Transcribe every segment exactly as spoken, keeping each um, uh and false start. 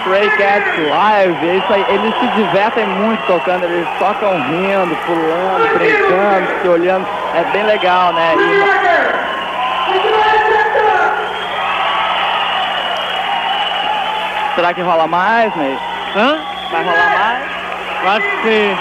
Stray Cats Live, é isso aí, eles se divertem muito tocando, eles tocam rindo, pulando, brincando, se olhando, é bem legal, né? E... Será que rola mais, Ney? Hã? Vai rolar mais? Acho que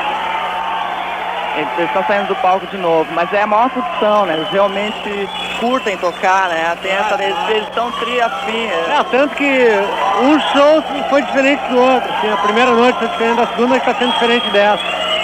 Eles estão saindo do palco de novo, mas é a maior curtição, né? Eles realmente curtem tocar, né? Tem essa, eles estão tri afim. É, tanto que um show foi diferente do outro. Assim, a primeira noite foi diferente da segunda, que está sendo diferente dessa.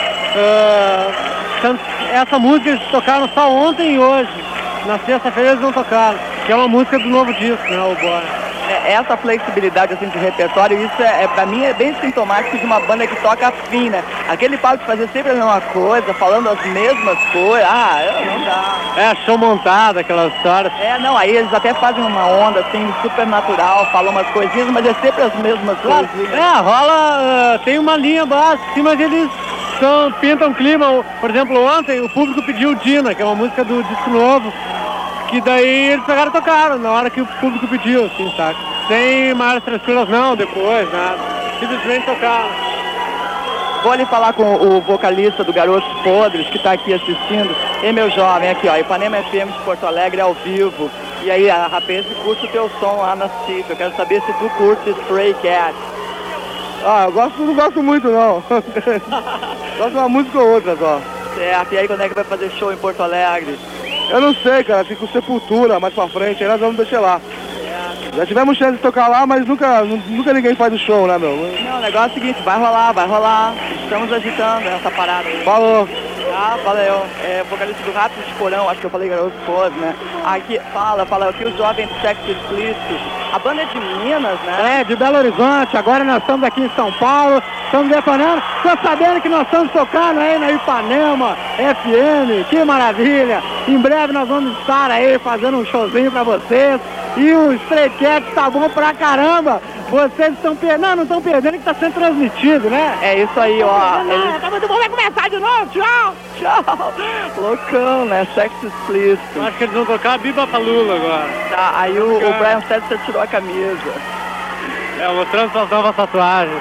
Uh, tanto, essa música eles tocaram só ontem e hoje. Na sexta-feira eles não tocaram, que é uma música do novo disco, né? O Boy. Essa flexibilidade assim, de repertório, isso é, é, pra mim é bem sintomático de uma banda que toca afim, né? Aquele papo de fazer sempre a mesma coisa, falando as mesmas coisas, ah, não dá. É, show montado, aquelas histórias. É, não, aí eles até fazem uma onda assim, super natural, falam umas coisinhas, mas é sempre as mesmas claro. coisas. É, rola, uh, tem uma linha básica, sim, mas eles são, pintam clima. Por exemplo, ontem o público pediu Dina, que é uma música do disco novo, que daí eles pegaram e tocaram na hora que o público pediu, assim, saca? Sem maiores tranquilas não, depois, nada. Simplesmente tocaram. Vou ali falar com o vocalista do Garotos Podres, que está aqui assistindo. Ei, meu jovem, aqui, ó, Ipanema F M de Porto Alegre ao vivo. E aí, a rapaz, curte o teu som lá na C I F. Eu quero saber se tu curte Stray Cats. Ah, eu gosto, não gosto muito, não. Gosto de uma música ou outra só. Certo, e aí quando é que vai fazer show em Porto Alegre? Eu não sei, cara, fica com Sepultura mais pra frente, aí nós vamos deixar lá. Já tivemos chance de tocar lá, mas nunca, nunca ninguém faz o show, né, meu? Não, o negócio é o seguinte, vai rolar, vai rolar. Estamos agitando essa parada aí. Falou. Ah, valeu. É vocalista do Rápido de Porão, acho que eu falei Garoto Podre, né? Aqui, fala, fala, aqui o jovem do Sexo Explícito. A banda é de Minas, né? É, de Belo Horizonte, agora nós estamos aqui em São Paulo, estamos depanando. Tô sabendo que nós estamos tocando aí na Ipanema F M, que maravilha! Em breve nós vamos estar aí fazendo um showzinho pra vocês. E o Stray Cats tá bom pra caramba! Vocês estão perdendo, não, não estão perdendo que tá sendo transmitido, né? É isso aí, ó. Não, Eles... tá muito bom, vai começar de novo, tchau! Tchau! Loucão, né? Sexo Explícito. Acho que eles vão tocar a Biba Palula agora. Tá, aí o, o Brian Setzer tirou a camisa. É, mostrando suas novas tatuagens.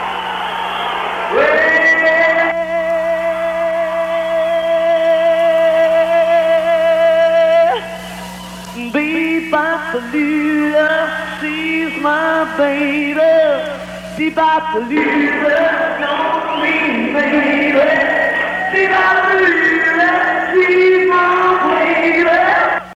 Bebopalula, she's my baby. Bebopalula, don't leave, baby. Bebopalula, she's my baby.